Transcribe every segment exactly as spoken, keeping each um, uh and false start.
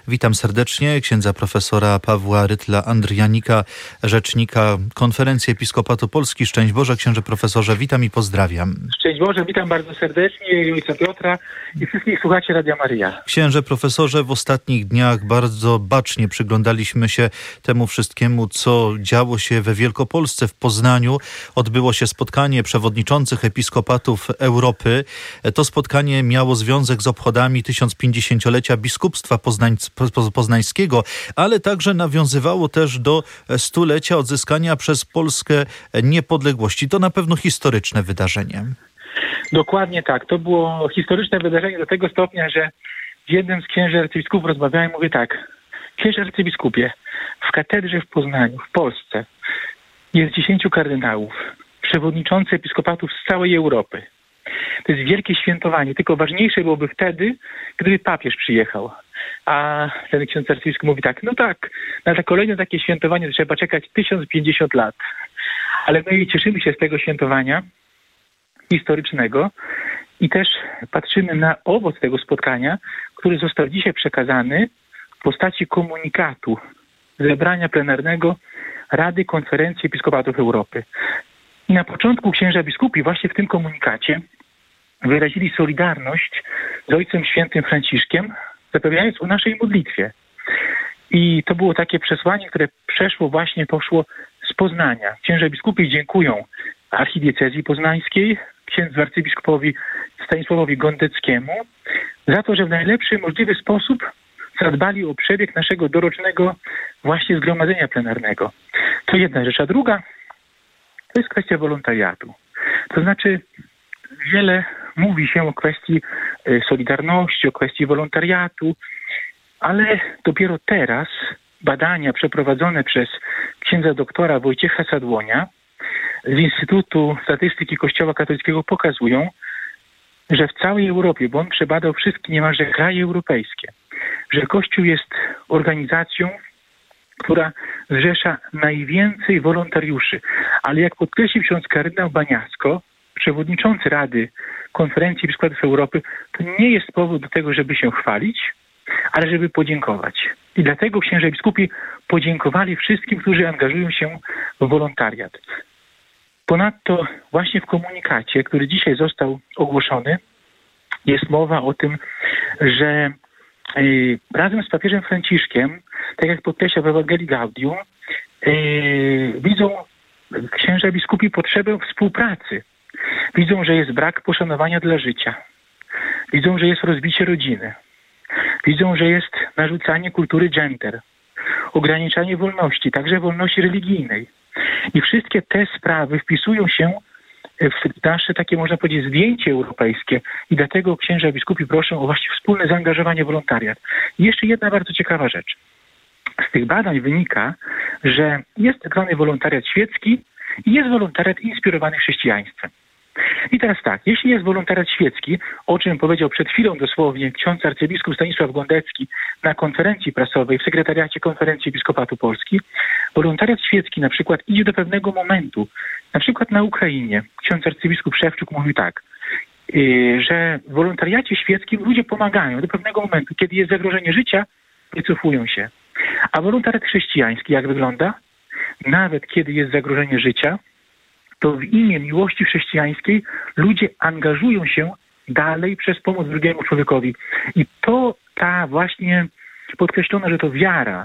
Witam serdecznie księdza profesora Pawła Rytla-Andrianika, rzecznika Konferencji Episkopatu Polski. Szczęść Boże, księże profesorze, witam i pozdrawiam. Szczęść Boże, witam bardzo serdecznie i ojca Piotra i wszystkich słuchaczy Radia Maryja. Księże profesorze, w ostatnich dniach bardzo bacznie przyglądaliśmy się temu wszystkiemu, co działo się we Wielkopolsce, w Poznaniu. Odbyło się spotkanie przewodniczących episkopatów Europy. To spotkanie miało związek z obchodami tysiącpięćdziesięciolecia biskupstwa Poznań, poznańskiego, ale także nawiązywało też do stulecia odzyskania przez Polskę niepodległości. To na pewno historyczne wydarzenie. Dokładnie tak. To było historyczne wydarzenie do tego stopnia, że z jednym z księży arcybiskupów rozmawiałem i mówię tak: księże arcybiskupie, w katedrze w Poznaniu, w Polsce jest dziesięciu kardynałów, przewodniczący episkopatów z całej Europy. To jest wielkie świętowanie, tylko ważniejsze byłoby wtedy, gdyby papież przyjechał. A ten ksiądz arcybiskup mówi tak: no tak, na to kolejne takie świętowanie trzeba czekać tysiąc pięćdziesiąt lat. Ale my cieszymy się z tego świętowania historycznego i też patrzymy na owoc tego spotkania, który został dzisiaj przekazany w postaci komunikatu zebrania plenarnego Rady Konferencji Episkopatów Europy. I na początku księża biskupi właśnie w tym komunikacie wyrazili solidarność z Ojcem Świętym Franciszkiem, zapewniając o naszej modlitwie. I to było takie przesłanie, które przeszło właśnie, poszło z Poznania. Księża biskupi dziękują archidiecezji poznańskiej, księdzu arcybiskupowi Stanisławowi Gondeckiemu za to, że w najlepszy możliwy sposób zadbali o przebieg naszego dorocznego właśnie zgromadzenia plenarnego. To jedna rzecz. A druga to jest kwestia wolontariatu. To znaczy wiele mówi się o kwestii solidarności, o kwestii wolontariatu, ale dopiero teraz badania przeprowadzone przez księdza doktora Wojciecha Sadłonia z Instytutu Statystyki Kościoła Katolickiego pokazują, że w całej Europie, bo on przebadał wszystkie niemalże kraje europejskie, że Kościół jest organizacją, która zrzesza najwięcej wolontariuszy. Ale jak podkreślił ksiądz kardynał Baniasko, przewodniczący Rady Konferencji Episkopatów Europy, to nie jest powód do tego, żeby się chwalić, ale żeby podziękować. I dlatego księża biskupi podziękowali wszystkim, którzy angażują się w wolontariat. Ponadto właśnie w komunikacie, który dzisiaj został ogłoszony, jest mowa o tym, że yy, razem z papieżem Franciszkiem, tak jak podkreśla w Ewangelii Gaudium, yy, widzą księża biskupi potrzebę współpracy. Widzą, że jest brak poszanowania dla życia. Widzą, że jest rozbicie rodziny. Widzą, że jest narzucanie kultury gender, ograniczanie wolności, także wolności religijnej. I wszystkie te sprawy wpisują się w nasze takie, można powiedzieć, zdjęcie europejskie i dlatego księża biskupi proszą o właśnie wspólne zaangażowanie w wolontariat. I jeszcze jedna bardzo ciekawa rzecz. Z tych badań wynika, że jest tak zwany wolontariat świecki i jest wolontariat inspirowany chrześcijaństwem. I teraz tak, jeśli jest wolontariat świecki, o czym powiedział przed chwilą dosłownie ksiądz arcybiskup Stanisław Gondecki na konferencji prasowej w sekretariacie Konferencji Episkopatu Polski, wolontariat świecki na przykład idzie do pewnego momentu, na przykład na Ukrainie. Ksiądz arcybiskup Szewczuk mówił tak, yy, że w wolontariacie świeckim ludzie pomagają do pewnego momentu, kiedy jest zagrożenie życia, wycofują się. A wolontariat chrześcijański jak wygląda? Nawet kiedy jest zagrożenie życia, to w imię miłości chrześcijańskiej ludzie angażują się dalej przez pomoc drugiemu człowiekowi. I to ta właśnie podkreślono, że to wiara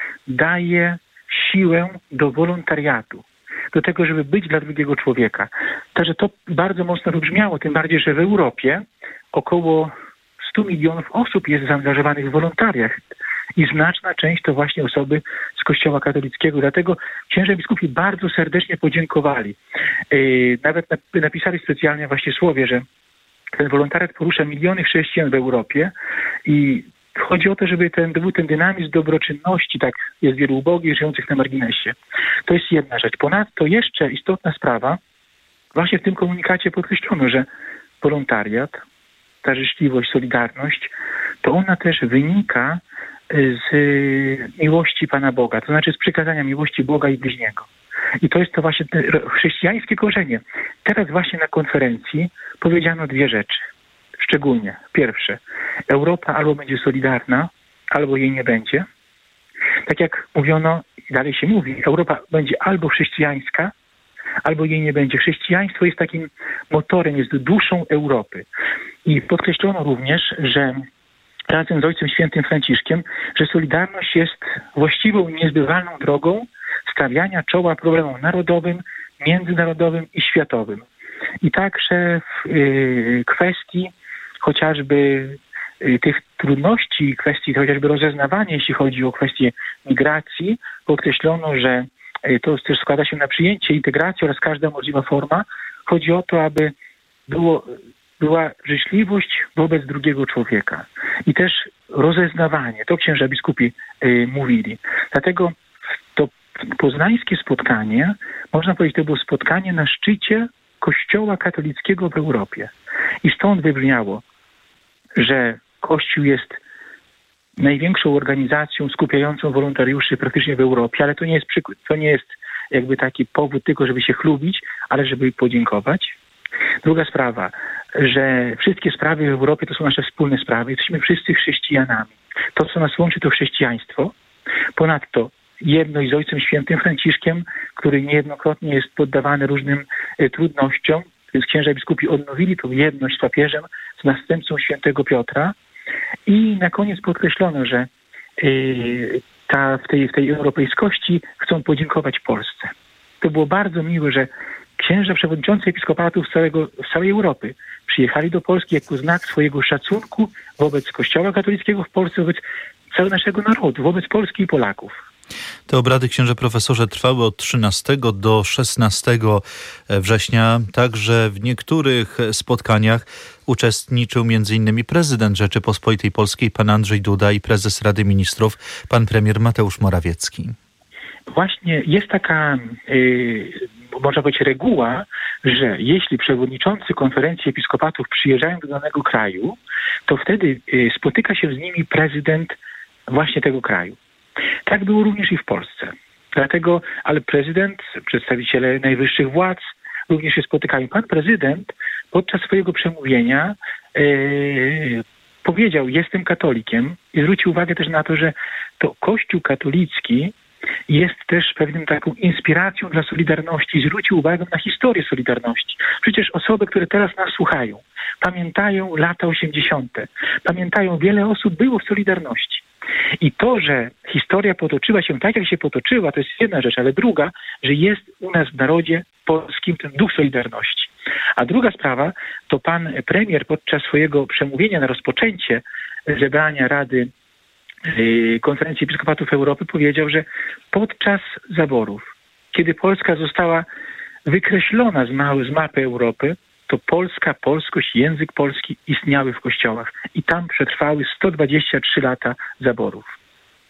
daje siłę do wolontariatu, do tego, żeby być dla drugiego człowieka. Także to bardzo mocno wybrzmiało, tym bardziej, że w Europie około stu milionów osób jest zaangażowanych w wolontariat. I znaczna część to właśnie osoby z Kościoła katolickiego. Dlatego księża biskupi bardzo serdecznie podziękowali. Yy, nawet napisali specjalnie właśnie słowie, że ten wolontariat porusza miliony chrześcijan w Europie i chodzi o to, żeby ten, był ten dynamizm dobroczynności, tak jest wielu ubogich, żyjących na marginesie. To jest jedna rzecz. Ponadto jeszcze istotna sprawa, właśnie w tym komunikacie podkreślono, że wolontariat, ta życzliwość, solidarność, to ona też wynika z miłości Pana Boga, to znaczy z przykazania miłości Boga i bliźniego. I to jest to właśnie chrześcijańskie korzenie. Teraz właśnie na konferencji powiedziano dwie rzeczy. Szczególnie. Pierwsze, Europa albo będzie solidarna, albo jej nie będzie. Tak jak mówiono, dalej się mówi, Europa będzie albo chrześcijańska, albo jej nie będzie. Chrześcijaństwo jest takim motorem, jest duszą Europy. I podkreślono również, że razem z Ojcem Świętym Franciszkiem, że solidarność jest właściwą i niezbywalną drogą stawiania czoła problemom narodowym, międzynarodowym i światowym. I także w y, kwestii chociażby y, tych trudności, kwestii chociażby rozeznawania, jeśli chodzi o kwestię migracji, podkreślono, że y, to też składa się na przyjęcie, integrację oraz każda możliwa forma. Chodzi o to, aby było, była życzliwość wobec drugiego człowieka i też rozeznawanie. To księża biskupi y, mówili. Dlatego to poznańskie spotkanie, można powiedzieć, to było spotkanie na szczycie Kościoła katolickiego w Europie. I stąd wybrzmiało, że Kościół jest największą organizacją skupiającą wolontariuszy praktycznie w Europie, ale to nie jest przykład, to nie jest jakby taki powód tylko, żeby się chlubić, ale żeby podziękować. Druga sprawa, że wszystkie sprawy w Europie to są nasze wspólne sprawy. Jesteśmy wszyscy chrześcijanami. To, co nas łączy, to chrześcijaństwo. Ponadto jedność z Ojcem Świętym Franciszkiem, który niejednokrotnie jest poddawany różnym y, trudnościom. Więc księża biskupi odnowili tą jedność z papieżem, z następcą świętego Piotra. I na koniec podkreślono, że y, ta, w, tej, w tej europejskości chcą podziękować Polsce. To było bardzo miłe, że księża przewodniczący episkopatów z, całego, z całej Europy przyjechali do Polski jako znak swojego szacunku wobec Kościoła katolickiego w Polsce, wobec całego naszego narodu, wobec Polski i Polaków. Te obrady, księże profesorze, trwały od trzynastego do szesnastego września. Także w niektórych spotkaniach uczestniczył między innymi prezydent Rzeczypospolitej Polskiej, pan Andrzej Duda, i prezes Rady Ministrów, pan premier Mateusz Morawiecki. Właśnie jest taka, yy, można powiedzieć, reguła, że jeśli przewodniczący konferencji episkopatów przyjeżdżają do danego kraju, to wtedy yy, spotyka się z nimi prezydent właśnie tego kraju. Tak było również i w Polsce. Dlatego, ale prezydent, przedstawiciele najwyższych władz również się spotykają. Pan prezydent podczas swojego przemówienia yy, powiedział: jestem katolikiem, i zwrócił uwagę też na to, że to Kościół katolicki jest też pewnym taką inspiracją dla Solidarności. Zwrócił uwagę na historię Solidarności. Przecież osoby, które teraz nas słuchają, pamiętają lata osiemdziesiąte. Pamiętają, wiele osób było w Solidarności. I to, że historia potoczyła się tak, jak się potoczyła, to jest jedna rzecz, ale druga, że jest u nas w narodzie polskim ten duch Solidarności. A druga sprawa, to pan premier podczas swojego przemówienia na rozpoczęcie zebrania Rady yy, Konferencji Episkopatów Europy powiedział, że podczas zaborów, kiedy Polska została wykreślona z, ma- z mapy Europy, to Polska, polskość, język polski istniały w kościołach i tam przetrwały sto dwadzieścia trzy lata zaborów.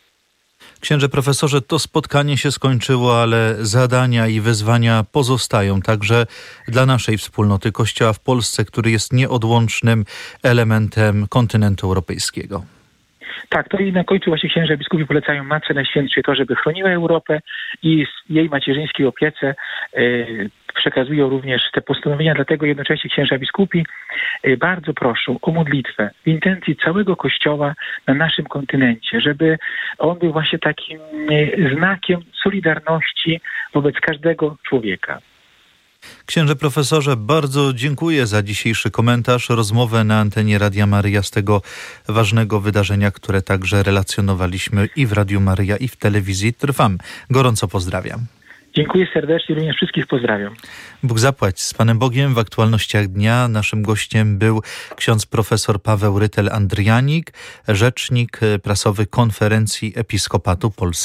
Księże profesorze, to spotkanie się skończyło, ale zadania i wyzwania pozostają także dla naszej wspólnoty Kościoła w Polsce, który jest nieodłącznym elementem kontynentu europejskiego. Tak, to i na końcu właśnie księża biskupi polecają Matce Najświętszej to, żeby chroniła Europę i z jej macierzyńskiej opiece yy, przekazują również te postanowienia, dlatego jednocześnie księża biskupi yy, bardzo proszą o modlitwę w intencji całego Kościoła na naszym kontynencie, żeby on był właśnie takim yy, znakiem solidarności wobec każdego człowieka. Księże profesorze, bardzo dziękuję za dzisiejszy komentarz, rozmowę na antenie Radia Maryja z tego ważnego wydarzenia, które także relacjonowaliśmy i w Radiu Maryja, i w telewizji Trwam. Gorąco pozdrawiam. Dziękuję serdecznie, również wszystkich pozdrawiam. Bóg zapłać. Z Panem Bogiem w aktualnościach dnia naszym gościem był ksiądz profesor Paweł Rytel-Andrianik, rzecznik prasowy Konferencji Episkopatu Polski.